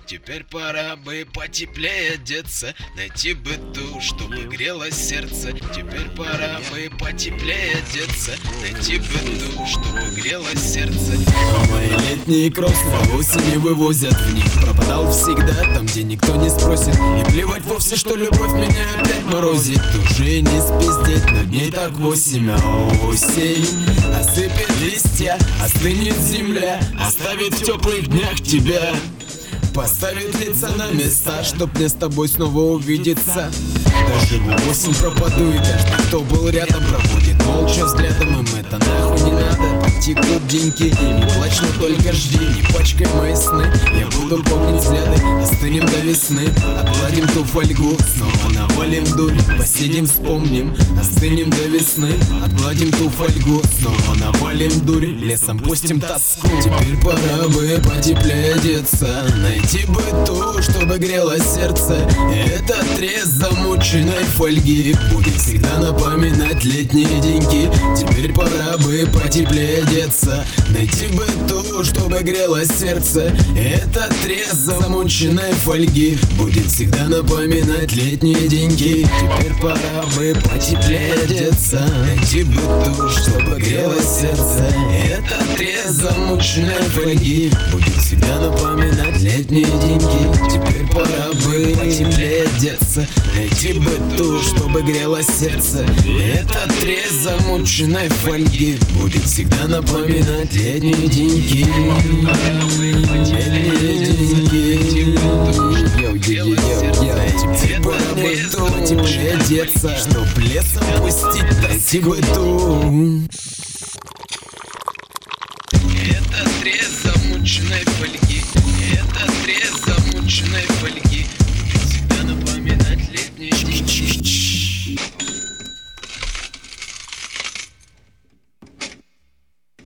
Теперь пора бы потеплее одеться, найти бы ту, чтобы грело сердце. Теперь пора бы потеплее одеться, найти бы ту, чтобы грело сердце. А мои летние кроссы по осени вывозят в них. Пропадал всегда там, где никто не спросит. И плевать вовсе, что любовь меня опять морозит. Уже не спиздеть, но дней так 8, а осень осыпет листья, остынет земля, оставит в теплых днях тебя. Поставит лица на места, чтоб мне с тобой снова увидеться. Даже в осень пропаду, и каждый, кто был рядом, проводит молча взглядом. Им это нахуй не надо, потекут деньги. Не плачь, но только жди, не пачкай мои сны. Я буду помнить взгляды, остынем до весны. Отгладим ту фольгу, снова навалим дурь. Посидим, вспомним, остынем до весны. Отгладим ту фольгу, снова навалим дурь. Лесом пустим тоску. Теперь пора бы потеплее одеться, найти бы ту, чтобы грело сердце. И этот треск замученной фольги будет всегда напоминать летние деньги. Теперь пора бы потеплее одеться, найти бы ту, чтобы грело сердце. И этот треск замученной фольги будет всегда напоминать летние деньги. Теперь пора бы потеплее одеться, найти бы ту, чтобы грело сердце. И этот треск замученной фольги будет всегда напоминать летние деньги. Теперь пора бы потеплее одеться, найти бы ту, чтобы грело сердце. И этот треск замученной фольги будет всегда напоминать летние деньги. Теперь пора бы ту, потеплее одеться, чтоб лесом пустить, найти бы ту. Это треск замученной фольги, это треск